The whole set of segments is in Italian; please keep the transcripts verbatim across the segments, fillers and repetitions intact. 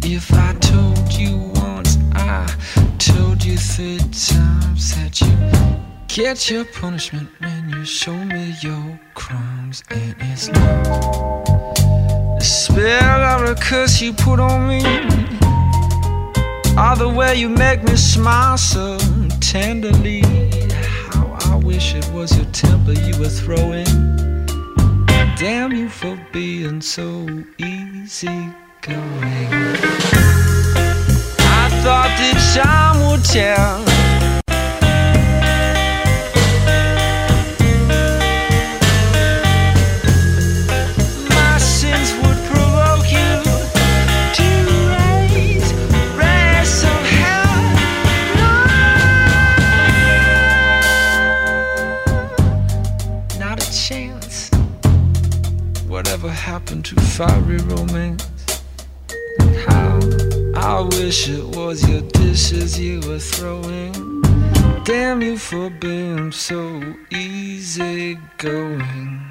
If I told you once, I told you three times that you get your punishment when you show me your crumbs. And it's not the spell or a curse you put on me, or the way you make me smile so tenderly. How I wish it was your temper you were throwing. Damn you for being so easy going. I thought that time would tell. My sins would provoke you to raise, raise some hell. No, not a chance. Whatever happened to fiery romance? How I wish it was your dishes you were throwing. Damn you for being so easy going.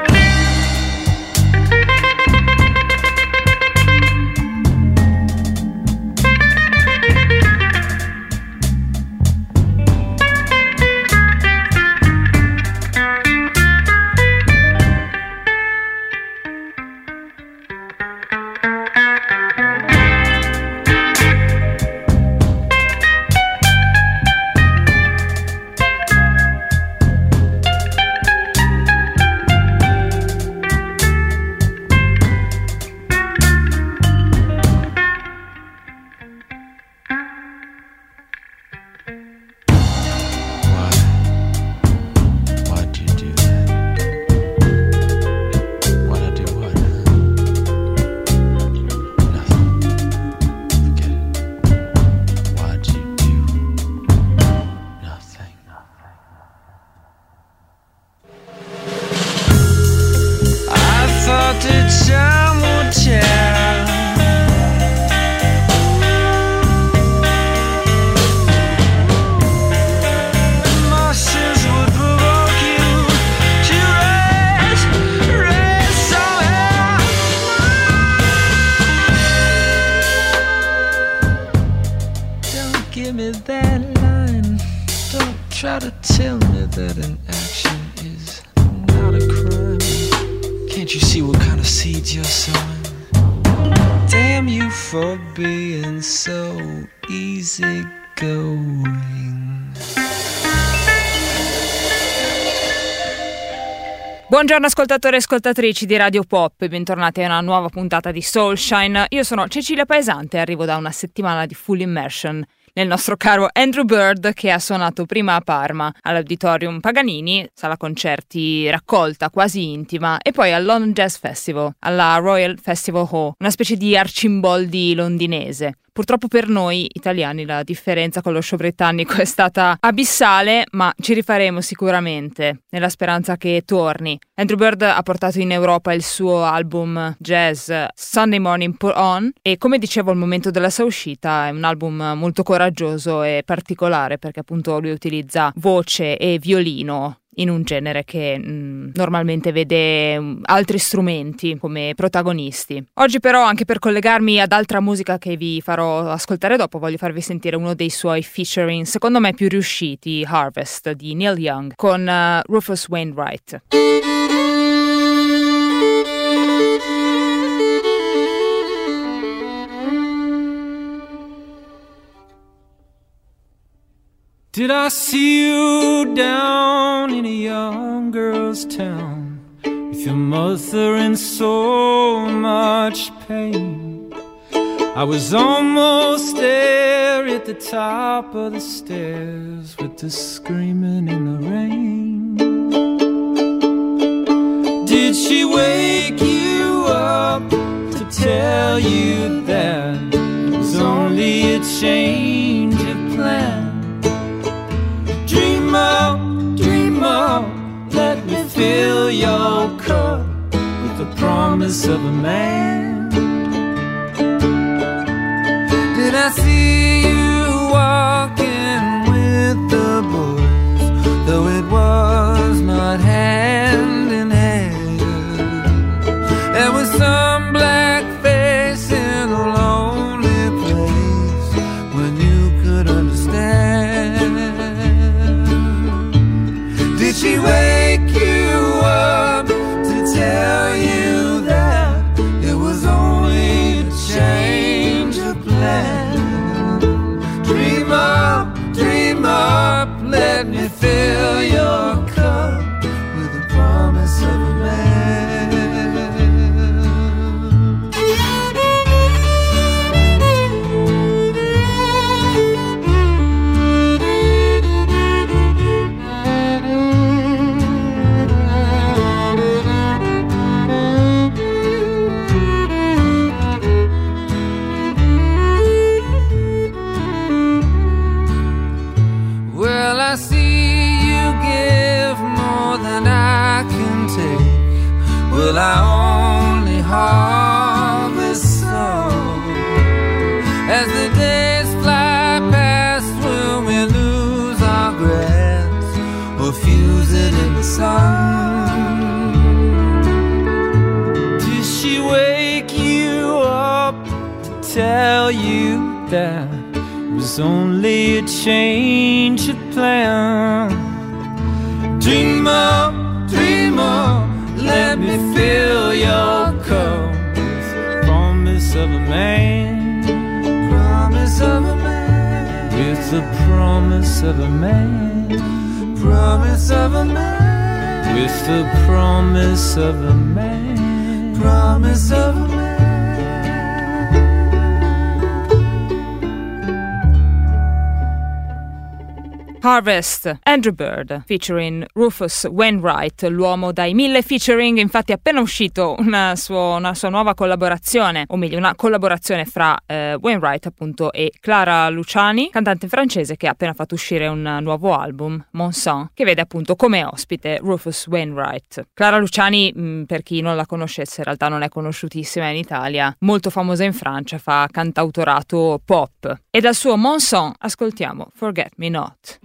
Buongiorno ascoltatori e ascoltatrici di Radio Pop e bentornati a una nuova puntata di Soulshine. Io sono Cecilia Paesante e arrivo da una settimana di full immersion nel nostro caro Andrew Bird, che ha suonato prima a Parma all'Auditorium Paganini, sala concerti raccolta quasi intima, e poi al London Jazz Festival, alla Royal Festival Hall, una specie di Arcimboldi londinese. Purtroppo per noi italiani la differenza con lo show britannico è stata abissale, ma ci rifaremo sicuramente, nella speranza che torni. Andrew Bird ha portato in Europa il suo album jazz Sunday Morning Put On e, come dicevo al momento della sua uscita, è un album molto coraggioso e particolare perché appunto lui utilizza voce e violino in un genere che mh, normalmente vede mh, altri strumenti come protagonisti. Oggi però, anche per collegarmi ad altra musica che vi farò ascoltare dopo, voglio farvi sentire uno dei suoi featuring secondo me più riusciti, Harvest di Neil Young con uh, Rufus Wainwright. Did I see you down in a young girl's town with your mother in so much pain? I was almost there at the top of the stairs with the screaming in the rain. Did she wake you up to tell you that it was only a change of plan? Dream on, dream on, let me fill your cup with the promise of a man. Did I see you walking with the boys, though it was not hand in hand? There was some black face in a lonely tell you that it was only a change of plan. Dream on, dream on, let me fill your cup with the promise of a man, promise of a man, with the promise of a man, promise of a man, with the promise of a man, promise of a man. Harvest, Andrew Bird, featuring Rufus Wainwright, l'uomo dai mille featuring. Infatti è appena uscito una, suo, una sua nuova collaborazione, o meglio una collaborazione fra eh, Wainwright appunto e Clara Luciani, cantante francese che ha appena fatto uscire un nuovo album, Mon Sang, che vede appunto come ospite Rufus Wainwright. Clara Luciani, mh, per chi non la conoscesse, in realtà non è conosciutissima in Italia, molto famosa in Francia, fa cantautorato pop. E dal suo Mon Sang ascoltiamo Forget Me Not.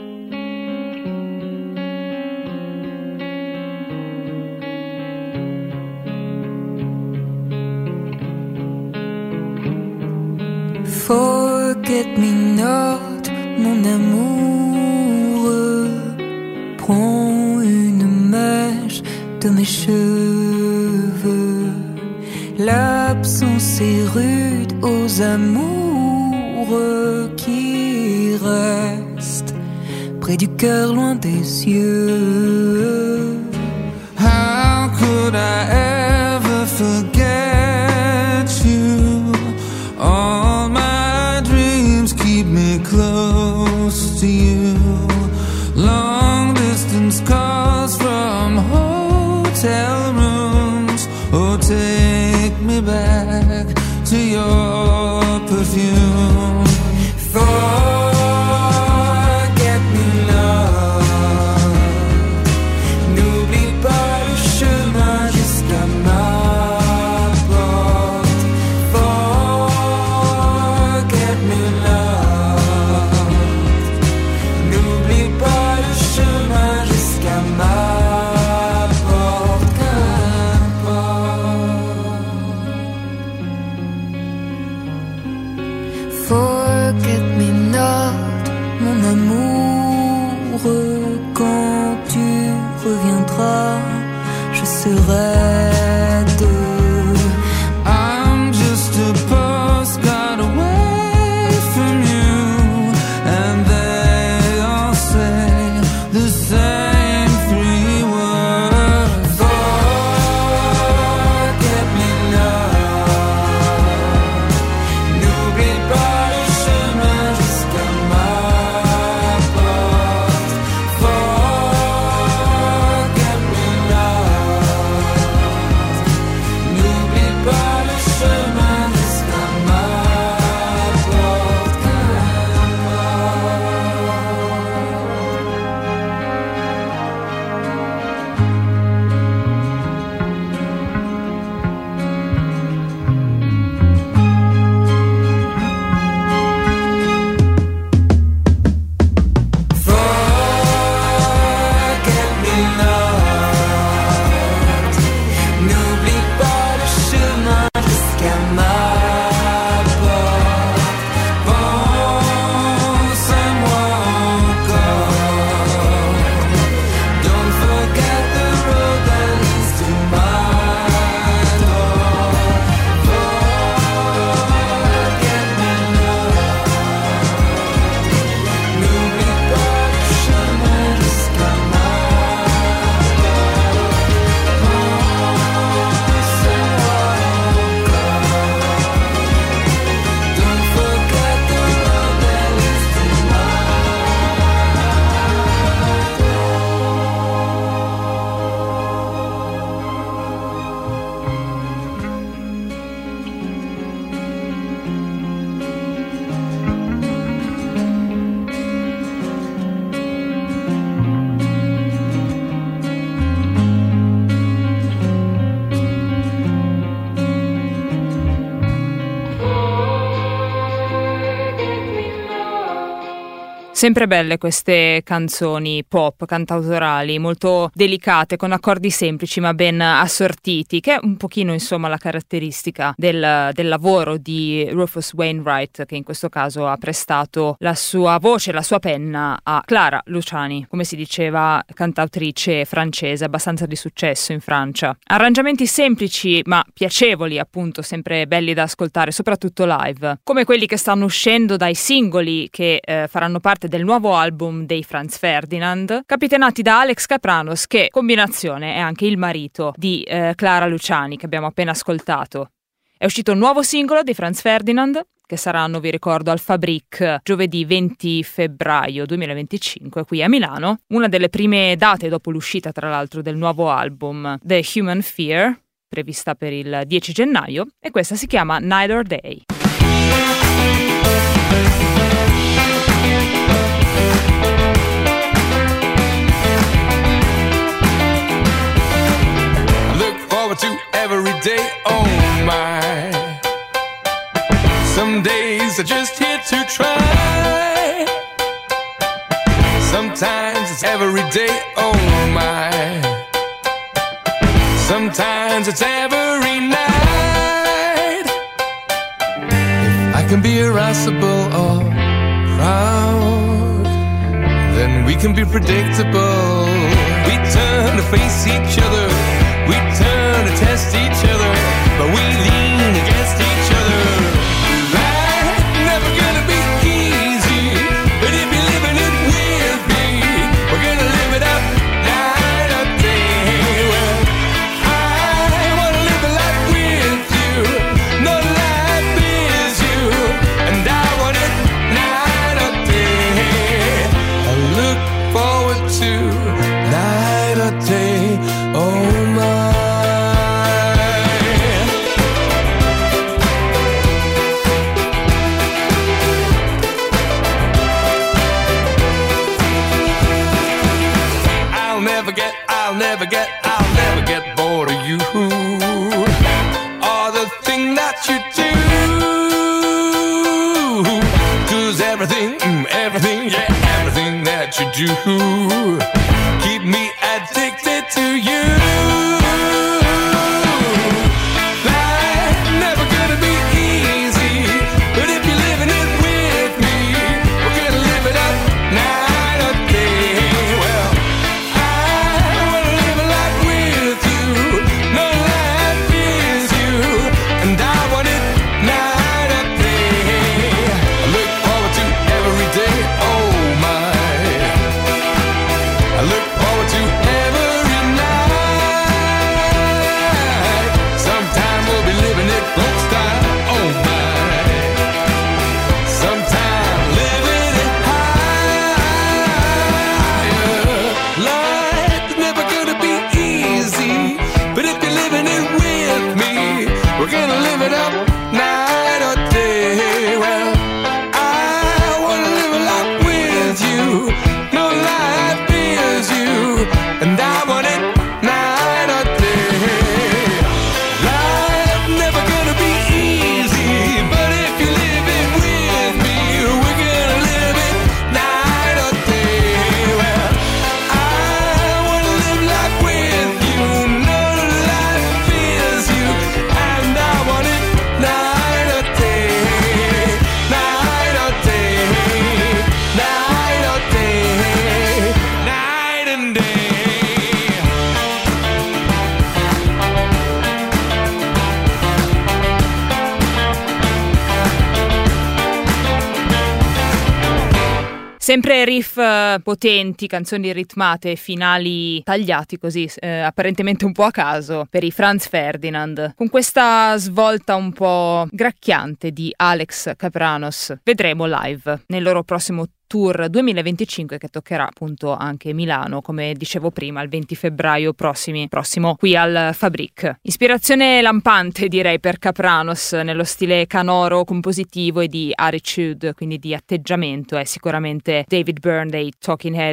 Forget me not, mon amour. Prends une mèche de mes cheveux. L'absence est rude aux amoureux qui restent près du cœur, loin des yeux. How could I ever forget you? All my dreams keep me close to you. Long distance calls from hotel rooms. Oh, take me back to your perfume. For I'm just a postcard away from you, and they all say the same three words. Forget me not. N'oublie pas le chemin jusqu'à ma porte. Forget me not. Sempre belle queste canzoni pop, cantautorali, molto delicate, con accordi semplici ma ben assortiti, che è un pochino insomma la caratteristica del, del lavoro di Rufus Wainwright, che in questo caso ha prestato la sua voce, la sua penna a Clara Luciani, come si diceva, cantautrice francese, abbastanza di successo in Francia. Arrangiamenti semplici ma piacevoli, appunto, sempre belli da ascoltare, soprattutto live, come quelli che stanno uscendo dai singoli che eh, faranno parte del nuovo album dei Franz Ferdinand, capitanati da Alex Kapranos, che combinazione è anche il marito di eh, Clara Luciani, che abbiamo appena ascoltato. È uscito un nuovo singolo dei Franz Ferdinand, che saranno, vi ricordo, al Fabric giovedì venti febbraio duemilaventicinque qui a Milano, una delle prime date dopo l'uscita, tra l'altro, del nuovo album The Human Fear, prevista per il dieci gennaio, e questa si chiama Night or Day. To every day, oh my. Some days are just here to try. Sometimes it's every day, oh my. Sometimes it's every night. If I can be irascible or proud, then we can be predictable. We turn to face each other, we turn to test each other, but we lean against each other. Life's never gonna be easy, but if you're living it with me, we're gonna live it up night or day. Well, I wanna live a life with you, no life is you, and I want it night or day. I look forward to night or day, oh my. I'll never get, I'll never get bored of you, or the thing that you do, 'cause everything, everything, yeah, everything that you do, keep me addicted to you. Life's never gonna be easy, but if you're living it with me, we're gonna live it up night or day. Well, Sempre riff uh, potenti, canzoni ritmate, finali tagliati così, eh, apparentemente un po' a caso, per i Franz Ferdinand, con questa svolta un po' gracchiante di Alex Kapranos. Vedremo live nel loro prossimo Tour duemilaventicinque, che toccherà appunto anche Milano, come dicevo prima, il venti febbraio prossimi, prossimo qui al Fabric. Ispirazione lampante, direi, per Kapranos, nello stile canoro, compositivo e di attitude, quindi di atteggiamento, è sicuramente David Byrne dei Talking Heads.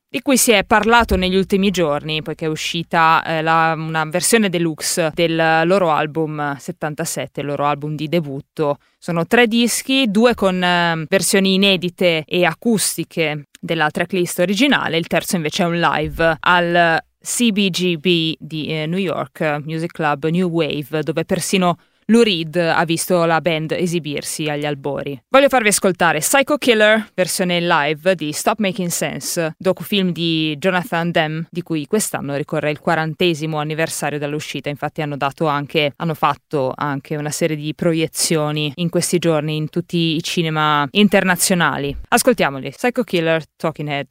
di cui si è parlato negli ultimi giorni, poiché è uscita eh, la, una versione deluxe del loro album settantasette, il loro album di debutto. Sono tre dischi, due con eh, versioni inedite e acustiche della tracklist originale, il terzo invece è un live al C B G B di eh, New York Music Club New Wave, dove persino Lou Reed ha visto la band esibirsi agli albori. Voglio farvi ascoltare Psycho Killer, versione live di Stop Making Sense, docufilm di Jonathan Demme, di cui quest'anno ricorre il quarantesimo anniversario dall'uscita. Infatti hanno dato anche, hanno fatto anche una serie di proiezioni in questi giorni in tutti i cinema internazionali. Ascoltiamoli, Psycho Killer, Talking Head.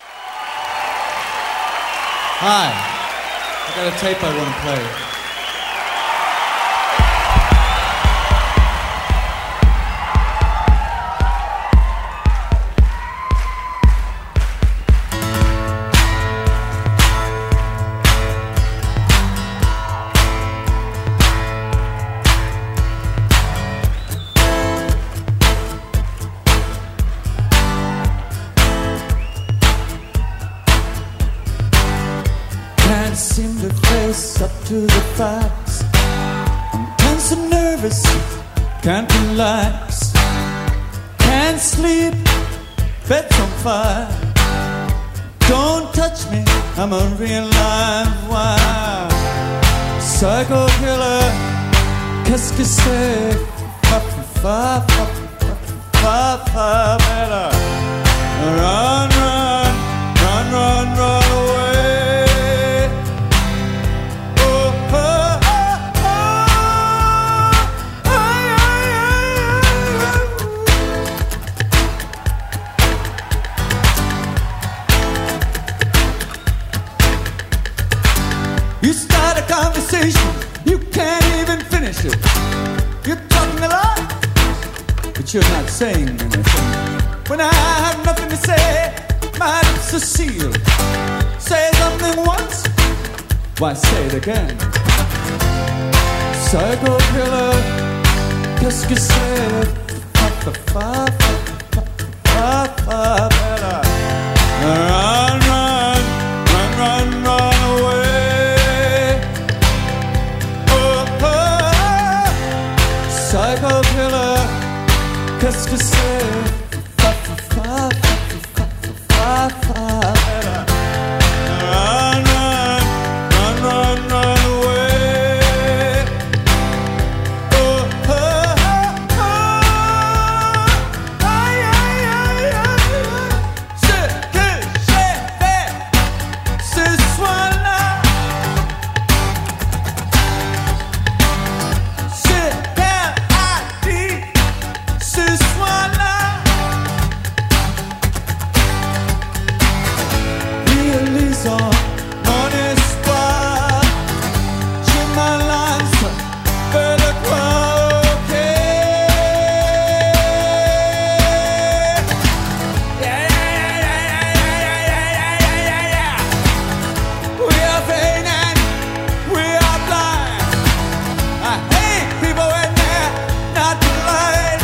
Hi, I got a tape I want to play. Seem to face up to the facts. I'm tense and nervous, can't relax, can't sleep, bed's on fire. Don't touch me, I'm a real live wire. Psycho killer, qu'est-ce que c'est? Fa fa fa fa fa fa better. Run, run, run, run, run away. You start a conversation, you can't even finish it. You're talking a lot, but you're not saying anything. When I have nothing to say, my lips are sealed. Say something once, why say it again? Psycho killer, qu'est-ce que c'est? Fa fa fa fa fa fa fa. Run, run, run, run, run away. Psycho killer, qu'est-ce que c'est? Fa fa fa fa fa fa fa. Run, run, run, run, run away. Oh, oh, oh, oh. Ay, ay, ay, ay. Ce que j'ai fait ce soir-là, ce soir-là, réalisant mon espoir, je m'avance vers le croquet. Yeah, yeah, yeah, yeah, yeah, yeah, yeah, yeah. We are vain and we are blind. I hate people when they're not blind.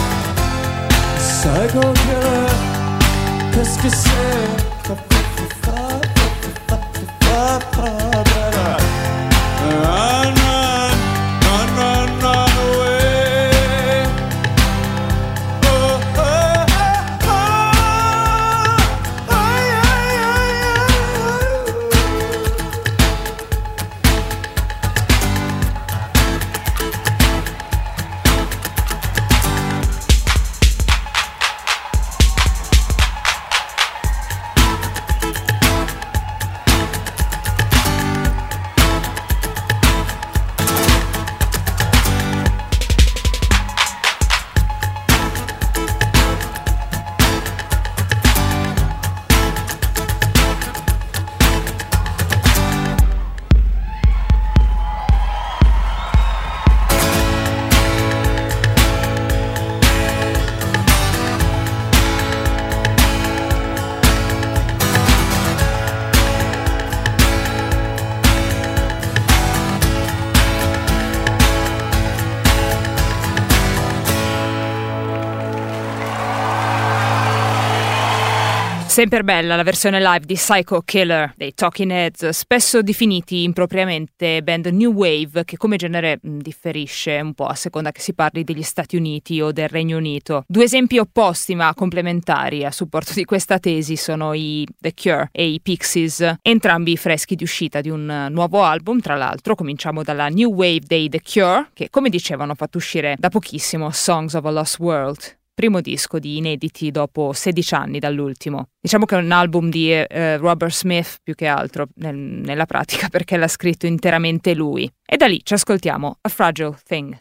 Psycho killer, qu'est-ce que c'est? Fa fa fa fa fa fa fa. Run, run, run, run, run away. Oh, oh, oh, oh. Ay, ay, ay, ay. Sempre bella la versione live di Psycho Killer dei Talking Heads, spesso definiti impropriamente band New Wave, che come genere mh, differisce un po' a seconda che si parli degli Stati Uniti o del Regno Unito. Due esempi opposti ma complementari a supporto di questa tesi sono i The Cure e i Pixies, entrambi freschi di uscita di un nuovo album. Tra l'altro cominciamo dalla New Wave dei The Cure, che come dicevano ha fatto uscire da pochissimo Songs of a Lost World, primo disco di inediti dopo sedici anni dall'ultimo. Diciamo che è un album di eh, Robert Smith più che altro nel, nella pratica, perché l'ha scritto interamente lui. E da lì ci ascoltiamo A Fragile Thing.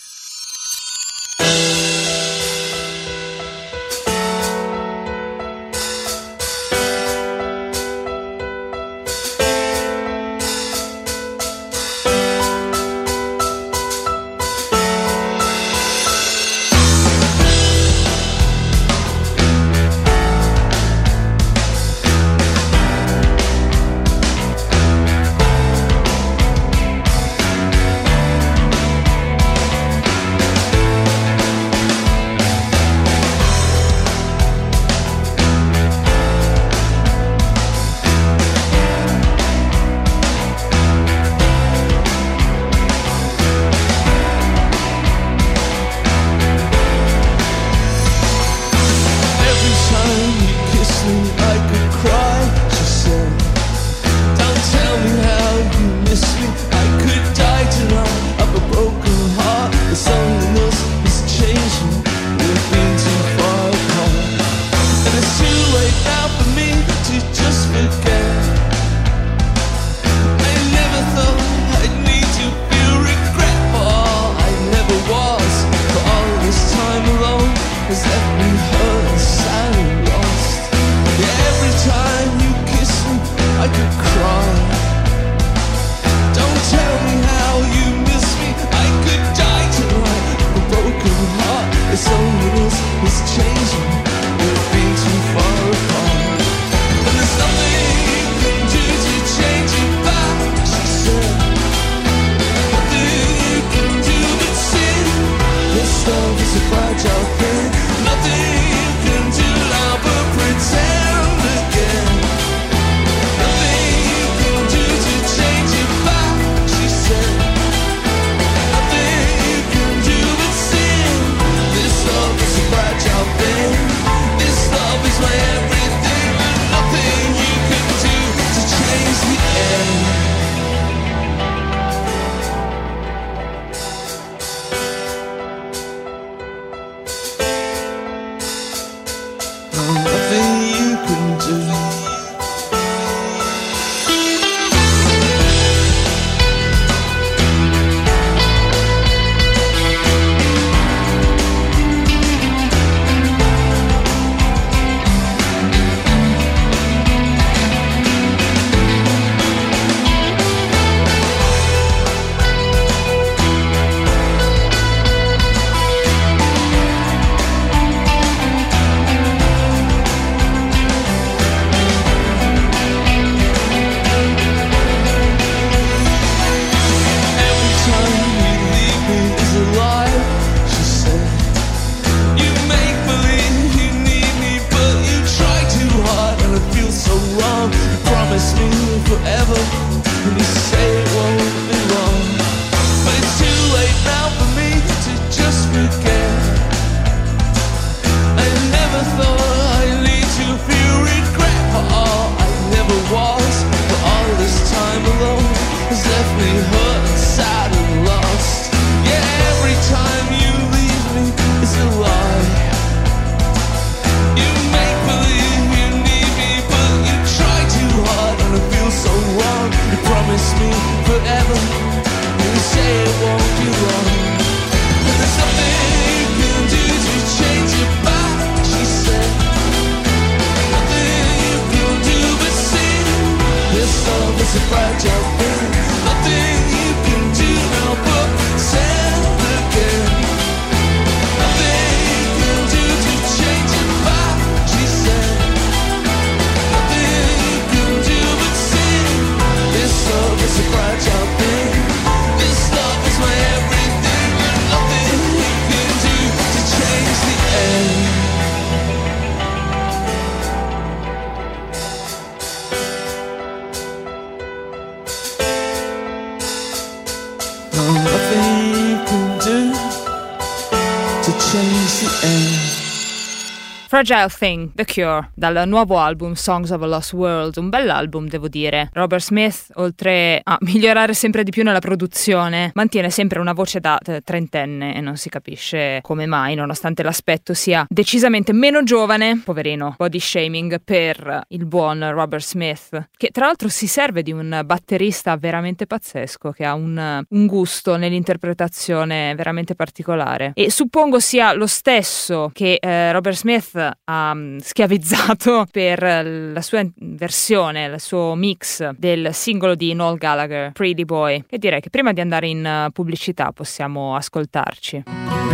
Fragile Thing, The Cure, dal nuovo album Songs of a Lost World, un bell'album devo dire. Robert Smith, oltre a migliorare sempre di più nella produzione, mantiene sempre una voce da trentenne e non si capisce come mai, nonostante l'aspetto sia decisamente meno giovane. Poverino, body shaming per il buon Robert Smith, che tra l'altro si serve di un batterista veramente pazzesco, che ha un, un gusto nell'interpretazione veramente particolare. E suppongo sia lo stesso che eh, Robert Smith ha schiavizzato per la sua versione, il suo mix del singolo di Noel Gallagher, Pretty Boy, e direi che prima di andare in pubblicità possiamo ascoltarci.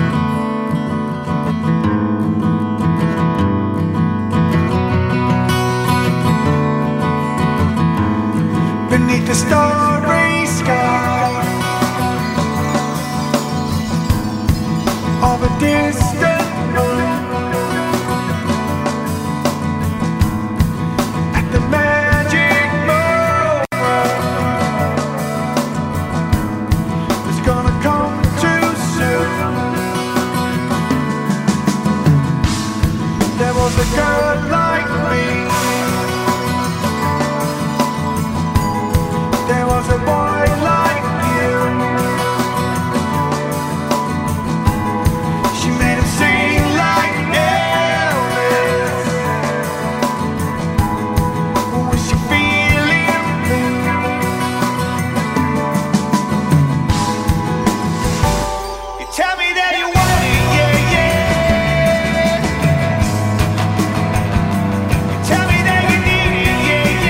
Beneath the starry sky of a distant moon, the magic moment is gonna come too soon. There was a girl like me, there was a boy like you. She made him sing like Elvis. Was she feeling blue? You tell me that you want it, yeah, yeah. You tell me that you need it, yeah,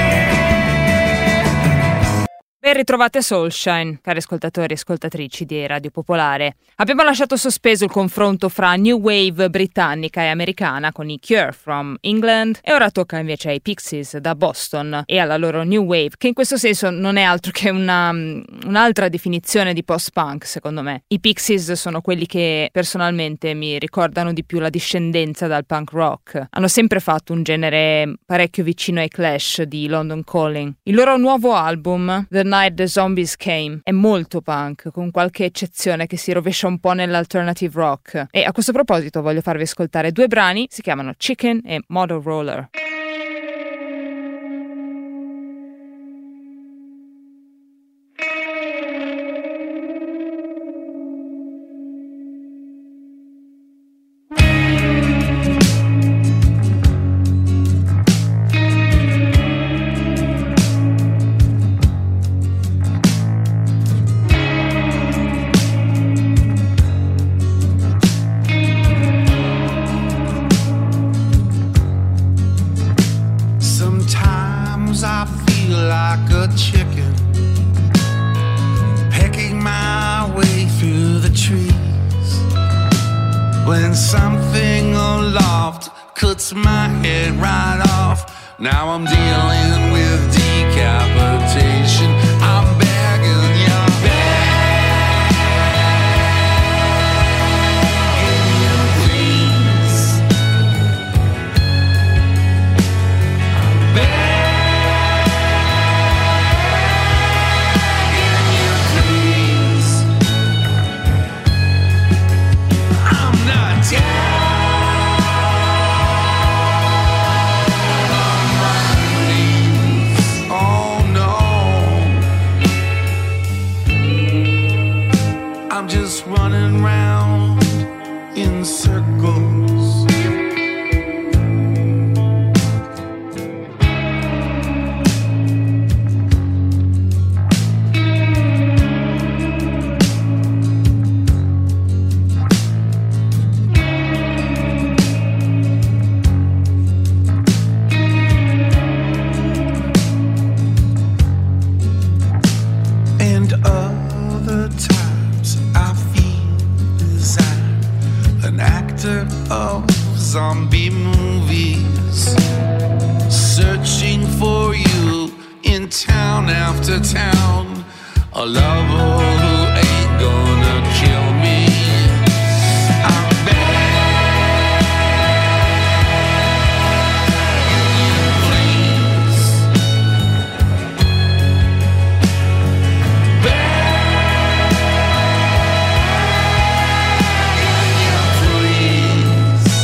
yeah. Ben ritrovate Soulshine, cari ascoltatori e ascoltatrici di Radio Popolare. Abbiamo lasciato sospeso il confronto fra New Wave britannica e americana con i Cure from England e ora tocca invece ai Pixies da Boston e alla loro New Wave, che in questo senso non è altro che una, un'altra definizione di post-punk, secondo me. I Pixies sono quelli che personalmente mi ricordano di più la discendenza dal punk rock. Hanno sempre fatto un genere parecchio vicino ai Clash di London Calling. Il loro nuovo album, The Night the Zombies Came, è molto punk, con qualche eccezione che si rovescia un po' nell'alternative rock. E a questo proposito voglio farvi ascoltare due brani, si chiamano Chicken e Model Roller. Now I'm dealing with decapitation. I'm begging you, begging you, please. I'm begging you, please. I'm not dead. Running round in circles. And other times I an actor of zombie movies, searching for you in town after town, a lover who ain't gonna kill me. I'm begging you, please. Begging you, please.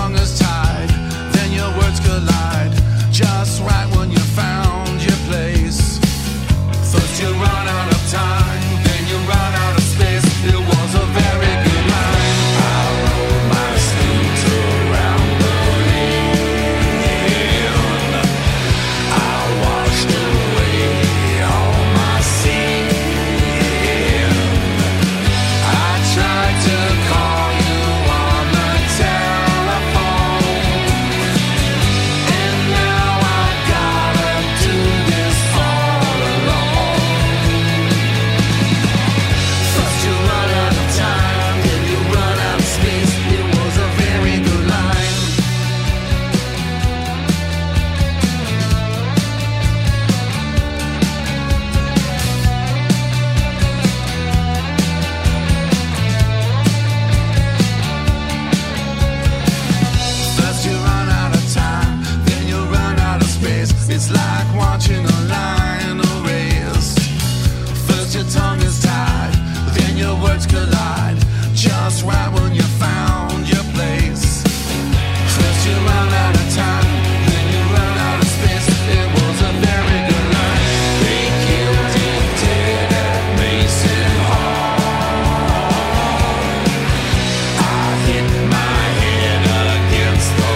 tongue is tied, then your words collide. Just right when you found your place. First you run out of time, then you run out of space. It was a very good line. I rolled my sleeves around the wind. I washed away all my sin. I tried to call you on the telephone, and now I gotta do this all alone. First you run out of time, then you run out of space. It was a very good line. First you run out of time, then you run out of space. It's like watching a line erased. First your tongue is tied, then your words collide. Just right when you found your place. First you run out of time, then you run out of space. It was a very good line. They killed him dead at Mason Hall. I hit my head against the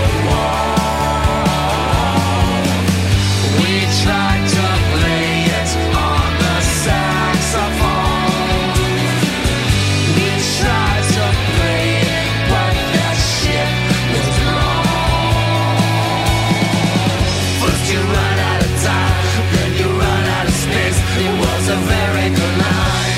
wall. We tried to play it on the saxophone. We tried to play it, but that shit was wrong. First you run out of time, then you run out of space. It was a very good line.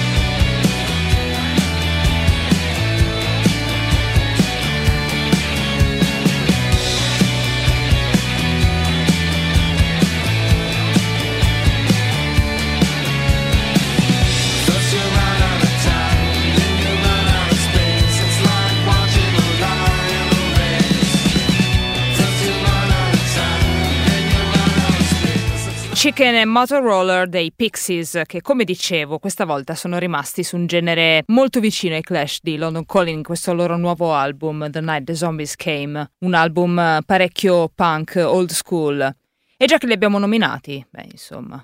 First you run out of time, then you run out of space. It's like watching a line erased. First you run out of time, then you run out of space. It's like Chicken e Motoroller dei Pixies, che come dicevo questa volta sono rimasti su un genere molto vicino ai Clash di London Calling in questo loro nuovo album The Night the Zombies Came, un album parecchio punk old school. E già che li abbiamo nominati, beh insomma.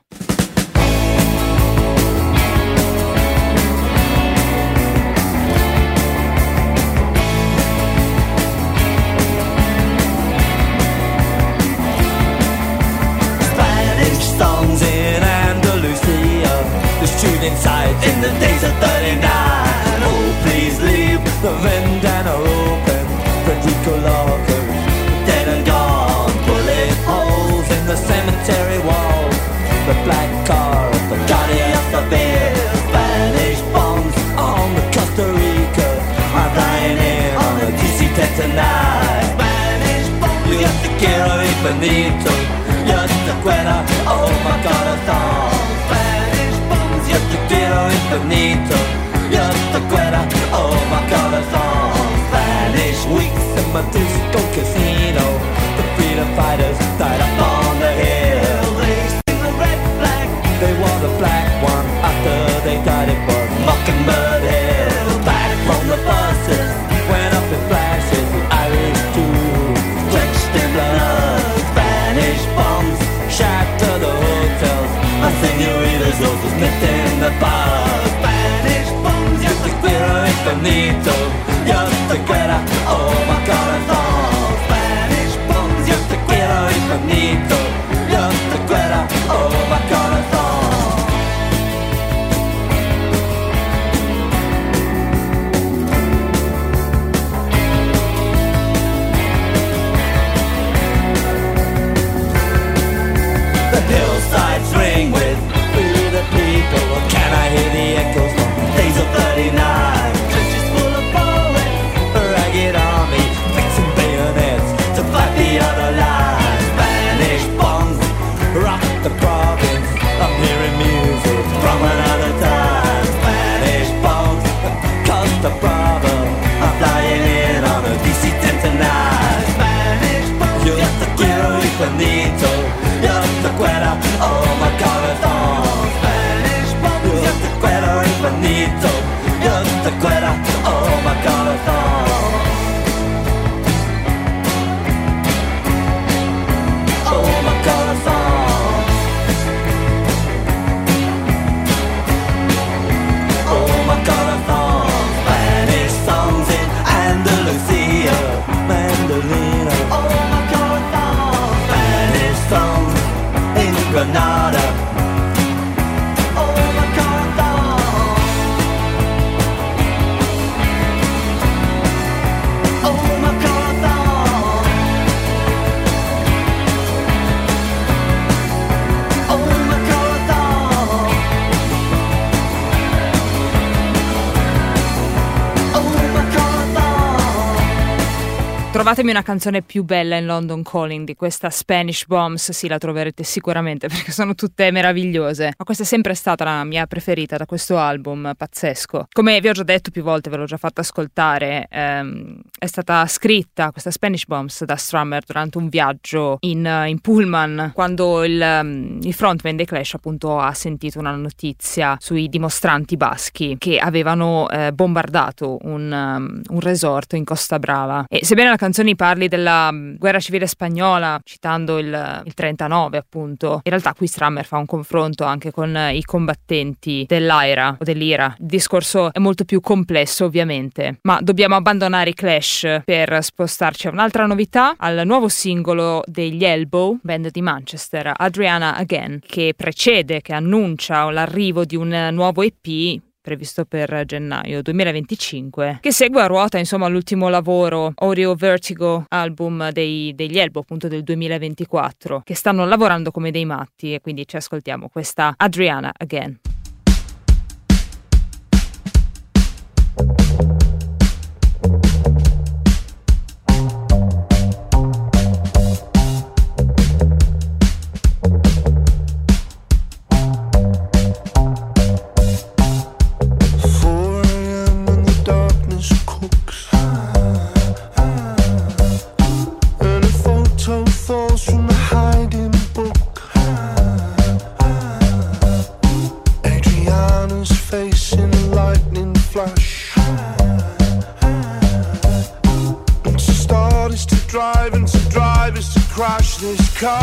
Spanish songs in Andalusia, the shooting sides in the days of thirty-nine. Oh, please leave the Vendana open. Federico Locker, dead and gone. Bullet holes in the cemetery wall. The black car of the Guardia Civil. Spanish bombs on the Costa Rica are flying in on the D C ten tonight. Spanish bombs, you got the quiero y Benito. Just the cuera, oh my God, a song. Spanish bombs, just the quiero y Benito. Just the cuera, oh my God, a song. Spanish weeks in my disco casino. The freedom fighters died up on the hill. They sing the red flag, they wore the black one. After they died it was Mockingbird Hill. Back from the buses, went up in flashes. The Irish too, drenched in blood. Spanish bombs shatter the hotels. My senoritas also sniffed in the bar. Spanish bombs, just the quiero y Benito. Just the cuera, oh my God, a song. trovatemi una canzone più bella in London Calling di questa Spanish Bombs, sì, la troverete sicuramente perché sono tutte meravigliose, ma questa è sempre stata la mia preferita da questo album pazzesco. Come vi ho già detto più volte, ve l'ho già fatto ascoltare, ehm, è stata scritta questa Spanish Bombs da Strummer durante un viaggio in, in pullman, quando il, il frontman dei Clash appunto ha sentito una notizia sui dimostranti baschi che avevano eh, bombardato un, um, un resort in Costa Brava. E sebbene la canzone parli della guerra civile spagnola, citando il, il trentanove appunto, in realtà qui Strummer fa un confronto anche con i combattenti dell'Aira o dell'Ira. Il discorso è molto più complesso ovviamente, ma dobbiamo abbandonare i Clash per spostarci a un'altra novità, al nuovo singolo degli Elbow, band di Manchester, Adriana Again, che precede, che annuncia l'arrivo di un nuovo E P previsto per gennaio duemilaventicinque, che segue a ruota insomma l'ultimo lavoro Audio Vertigo, album dei, degli Elbow appunto del duemilaventiquattro, che stanno lavorando come dei matti, e quindi ci ascoltiamo questa Adriana Again. Crash this car.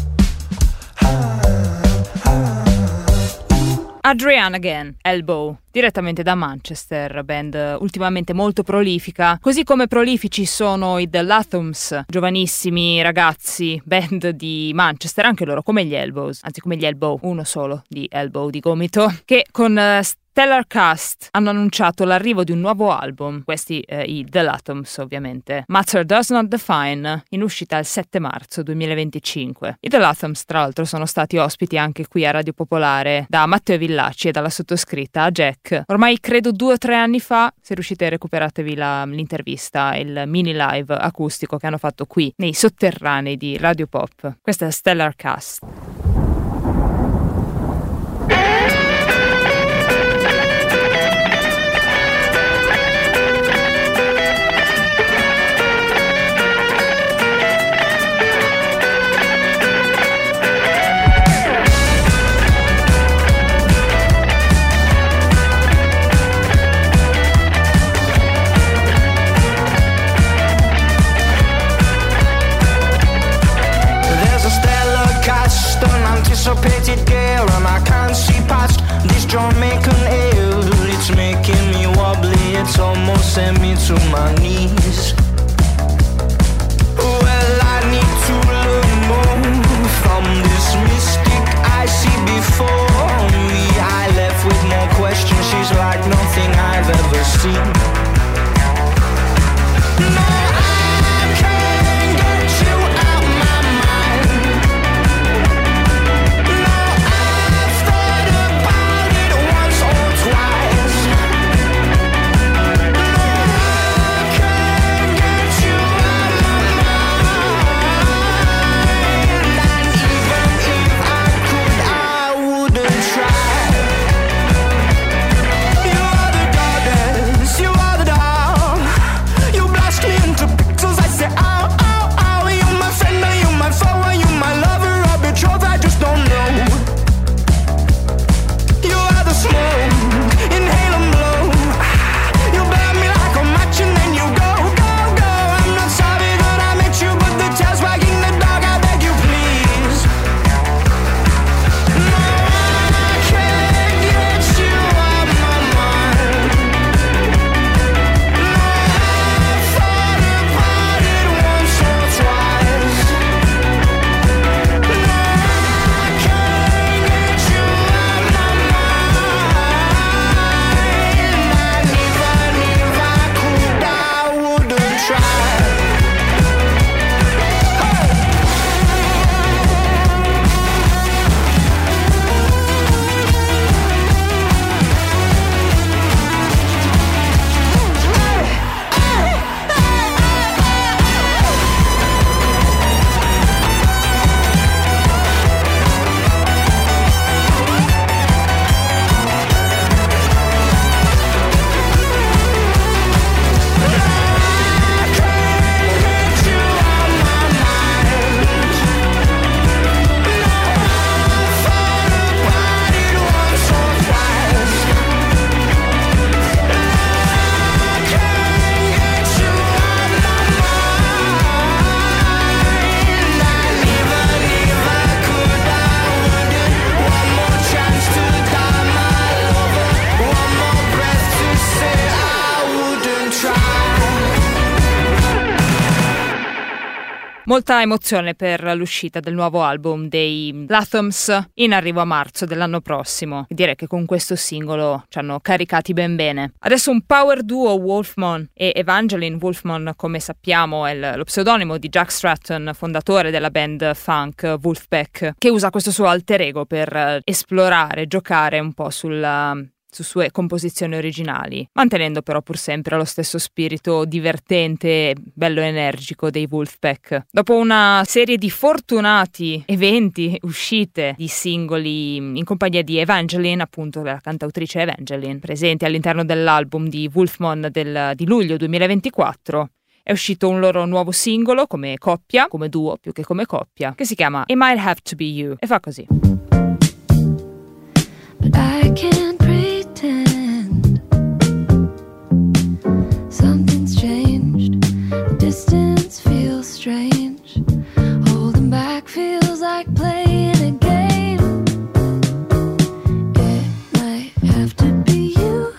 Adriana Again, Elbow. direttamente da Manchester, band ultimamente molto prolifica, così come prolifici sono i The Lathoms, giovanissimi ragazzi, band di Manchester, anche loro come gli Elbows, anzi come gli Elbow, uno solo di Elbow, di gomito, che con uh, Stellar Cast hanno annunciato l'arrivo di un nuovo album, questi eh, i The Lathoms ovviamente. Matter Does Not Define, in uscita il sette marzo duemilaventicinque. I The Lathoms tra l'altro sono stati ospiti anche qui a Radio Popolare da Matteo Villacci e dalla sottoscritta Jack, ormai credo due o tre anni fa. Se riuscite recuperatevi la, l'intervista, il mini live acustico che hanno fatto qui nei sotterranei di Radio Pop. Questa è Stellar Cast. Anticipated gale, and I can't see past this Jamaican ale. It's making me wobbly, it's almost sent me to my knees. Well, I need to learn more from this mystic I see before me. I left with more questions, she's like nothing I've ever seen. No, I can't get you out my mind. Molta emozione per l'uscita del nuovo album dei Lathoms in arrivo a marzo dell'anno prossimo. Direi che con questo singolo ci hanno caricati ben bene. Adesso un power duo, Wolfman e Evangeline. Wolfman, come sappiamo, è lo pseudonimo di Jack Stratton, fondatore della band funk Wolfpack, che usa questo suo alter ego per esplorare, giocare un po' sulla... su sue composizioni originali, mantenendo però pur sempre lo stesso spirito divertente e bello energico dei Wolfpack. Dopo una serie di fortunati eventi, uscite di singoli in compagnia di Evangeline, appunto la cantautrice Evangeline, presenti all'interno dell'album di Wolfman del, di luglio duemilaventiquattro, è uscito un loro nuovo singolo come coppia, come duo più che come coppia, che si chiama It Might Have to Be You e fa così. But I can't pretend something's changed. The distance feels strange. Holding back feels like playing a game. It might have to be you.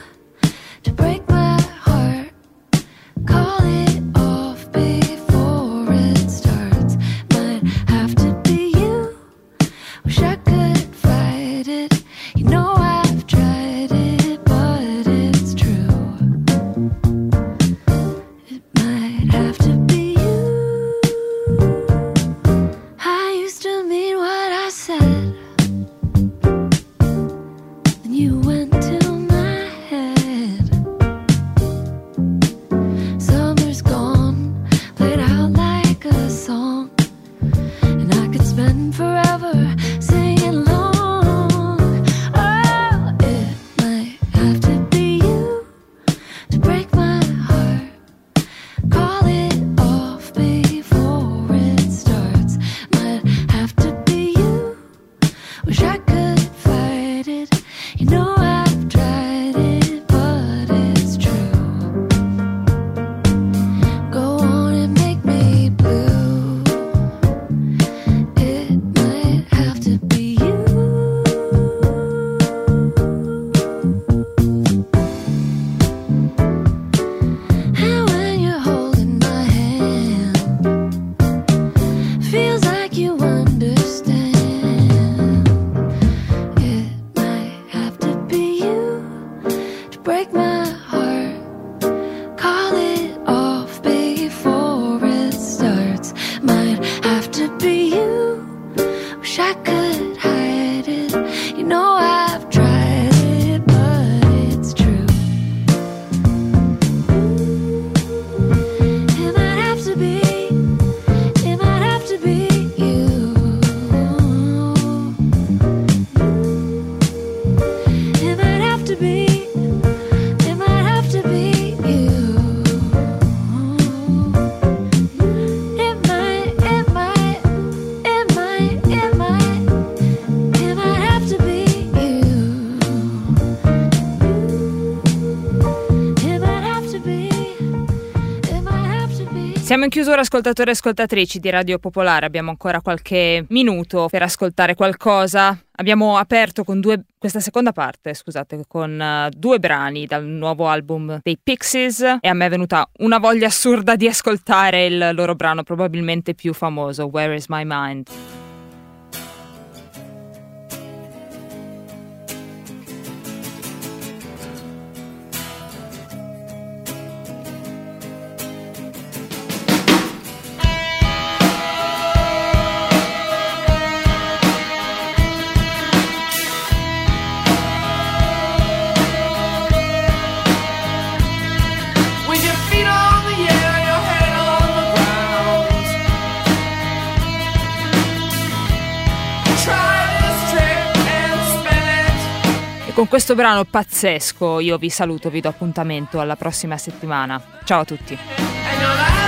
be you. Wish I could hide it. You know I've tried it, but it's true. It might have to be, it might have to be you. It might have to be, it might have to be you. It might, it might, it might, it might, it might have to be you. It might have to be, it might have to be. Siamo in chiusura, ascoltatori e ascoltatrici di Radio Popolare, abbiamo ancora qualche minuto per ascoltare qualcosa. Abbiamo aperto con due, questa seconda parte, scusate, con uh, due brani dal nuovo album dei Pixies e a me è venuta una voglia assurda di ascoltare il loro brano probabilmente più famoso, Where Is My Mind? With your feet on the air, your head on the ground. Try this trick and spin it. E con questo brano pazzesco io vi saluto, vi do appuntamento alla prossima settimana. Ciao a tutti! And you'll